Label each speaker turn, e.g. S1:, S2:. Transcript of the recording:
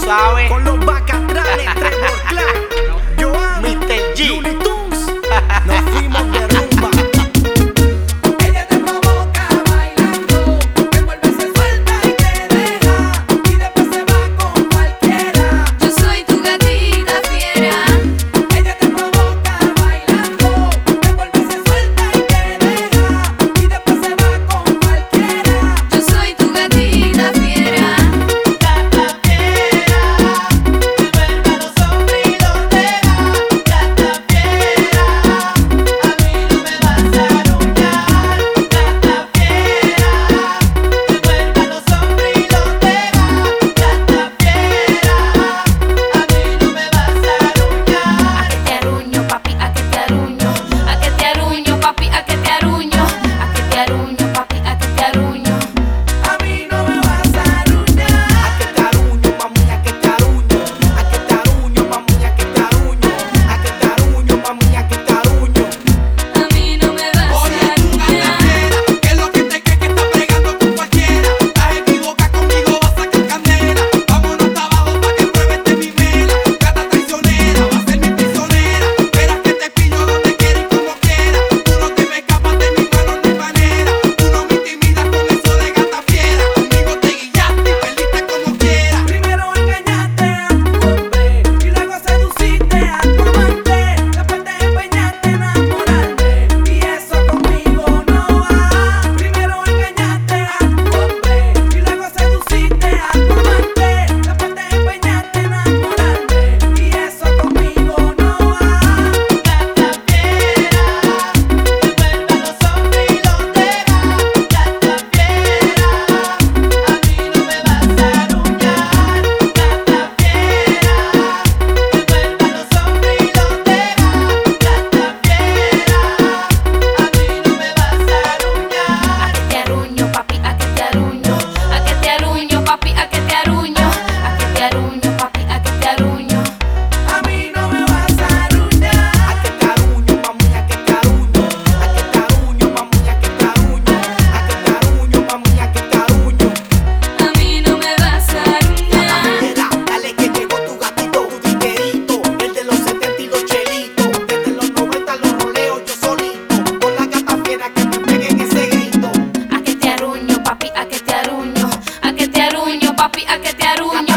S1: sabes.
S2: Con los bacatrales, Trevor Clark, Joan,
S1: Mr. G.
S2: Looney Tunes. Nos fuimos de rumba.
S3: Ella te provoca bailando, te envuelve, se suelta y te deja, y después se va con cualquiera. Yo soy tu gatita fiera. Ella te provoca bailando, te envuelve, se suelta y te deja, y después se va con cualquiera. Yo soy tu gatita fiera. Gata fiera, envuelve a los hombres y los deja. Gata fiera, a mí no me vas a arrullar. Gata fiera, envuelve a los hombres y los deja. Gata fiera, a mí no me vas a arrullar. A que te arruño, papi, a que te arruño. A que te arruño, papi, a que te arruño. A que te arruño, papi, a que te arruño. A mí no me vas a arruñar.
S2: A que te aruño, mami, a que te aruño. A que te aruño, mami, a que te aruño. A que te aruño, mami, a que te aruño.
S3: A mí no me vas a
S4: Oye, tú gata
S3: arruñar.
S4: fiera, ¿qué es lo que te crees que estás bregando con cualquiera? Estás equivocada conmigo, vas a sacar candela. Vámonos hasta abajo pa' que pruebes de mi vela. Gata traicionera, va a ser mi prisionera. Verás que te pillo donde quiera y como quiera. Tú no te me escapas de mi mano ni manera. Tú no me intimidas con eso de gata fiera. Conmigo te guillaste y perdiste como quiera.
S3: Primero engañaste a tu hombre y luego seduciste a tu amante. Después te empeñaste en enamorarme y eso conmigo no va. Primero engañaste a tu hombre y luego seduciste a tu amante. Después te empeñaste en enamorarme y eso conmigo no va. Gata fiera, envuelve a los hombres y los deja. Gata fiera, a mí no me vas a arrullar. Gata fiera, envuelve a los hombres y los deja. Gata fiera, a mí no me vas a arrullar. A que te arruño, papi, a que te arruño. A que te arruño, papi, a que te arruño. A que te arruño, papi, a que te arruño. A mí no me vas a arrullar.
S2: A que te aruño, mami, a que te aruño. A que te aruño, mami, a que te aruño. A que te aruño, mami, a que te aruño.
S3: A mí no me vas a arruñar.
S2: Mira, dale que llegó tu gatito, tu dinerito, el de los 70 y los chelitos. Desde los 90 los roleo yo solito. Con la gata fiera que me peguen ese grito.
S3: A que te arruño, papi, a que te arruño. A que te arruño, papi, a que te arruño.